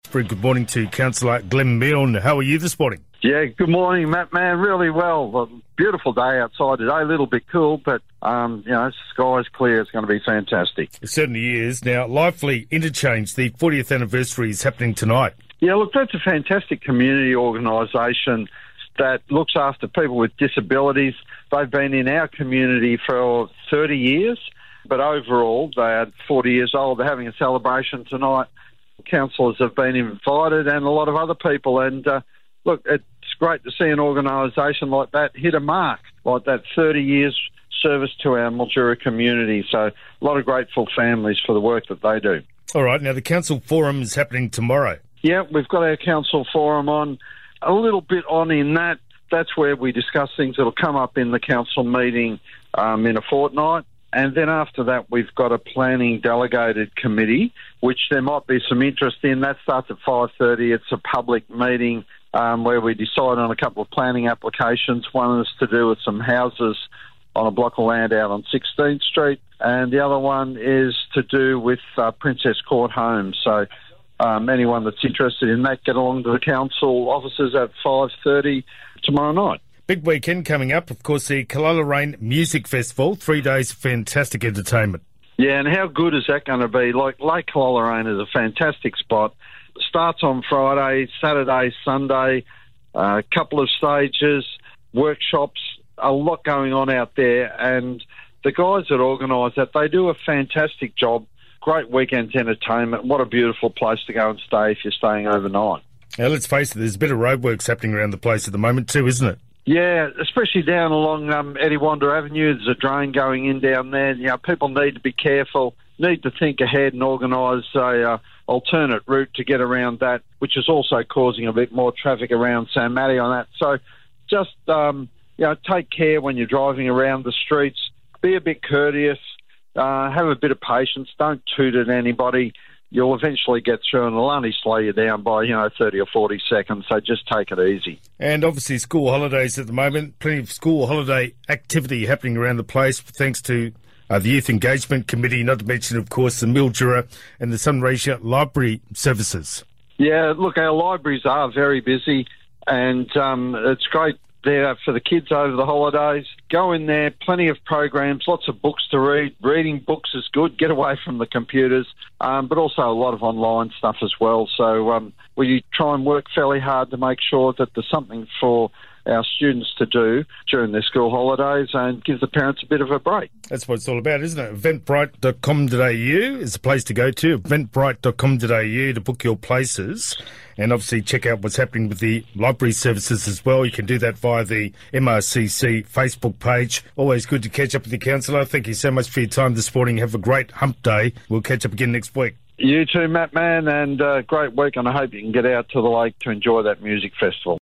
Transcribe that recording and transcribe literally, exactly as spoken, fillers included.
Very good morning to Councillor Glenn Milne. How are you this morning? Yeah, good morning, Matt, man. Really well. A beautiful day outside today. A little bit cool, but, um, you know, sky's clear. It's going to be fantastic. It certainly is. Now, Lively Interchange, the fortieth anniversary is happening tonight. Yeah, look, that's a fantastic community organisation that looks after people with disabilities. They've been in our community for thirty years, but overall, they're forty years old. They're having a celebration tonight. Councillors have been invited and a lot of other people, and uh, look, it's great to see an organisation like that hit a mark, like that thirty years service to our Mildura community. So a lot of grateful families for the work that they do. All right, now the council forum is happening tomorrow. Yeah, we've got our council forum on, a little bit on in that. That's where we discuss things that'll come up in the council meeting um, in a fortnight. And then after that, we've got a planning delegated committee, which there might be some interest in. That starts at five thirty. It's a public meeting um, where we decide on a couple of planning applications. One is to do with some houses on a block of land out on sixteenth street, and the other one is to do with uh, Princess Court Homes. So um, anyone that's interested in that, get along to the council offices at five thirty tomorrow night. Big weekend coming up, of course, the Killala Music Festival, three days of fantastic entertainment. Yeah, and how good is that going to be? Like, Lake Killala is a fantastic spot. Starts on Friday, Saturday, Sunday, a uh, couple of stages, workshops, a lot going on out there. And the guys that organise that, they do a fantastic job. Great weekend entertainment. What a beautiful place to go and stay if you're staying overnight. Now, let's face it, there's a bit of roadworks happening around the place at the moment too, isn't it? Yeah, especially down along um, Eddie-Wander Avenue. There's a drain going in down there. You know, people need to be careful, need to think ahead and organise a uh, alternate route to get around that, which is also causing a bit more traffic around San Matty on that. So just, um, you know, take care when you're driving around the streets. Be a bit courteous. Uh, have a bit of patience. Don't toot at anybody. You'll eventually get through and it'll only slow you down by, you know, thirty or forty seconds, so just take it easy. And obviously school holidays at the moment, plenty of school holiday activity happening around the place thanks to uh, the Youth Engagement Committee, not to mention, of course, the Mildura and the Sunraysia Library Services. Yeah, look, our libraries are very busy and um, it's great there for the kids over the holidays. Go in there, plenty of programs, lots of books to read. Reading books is good, get away from the computers, um, but also a lot of online stuff as well. So um, we try and work fairly hard to make sure that there's something for our students to do during their school holidays and give the parents a bit of a break. That's what it's all about, isn't it? eventbrite dot com dot a u is the place to go to, eventbrite dot com dot a u to book your places. And obviously check out what's happening with the library services as well. You can do that via the M R C C Facebook page. Always good to catch up with the councillor. Thank you so much for your time this morning. Have a great hump day. We'll catch up again next week. You too, Matt, man, and uh, great week, and I hope you can get out to the lake to enjoy that music festival.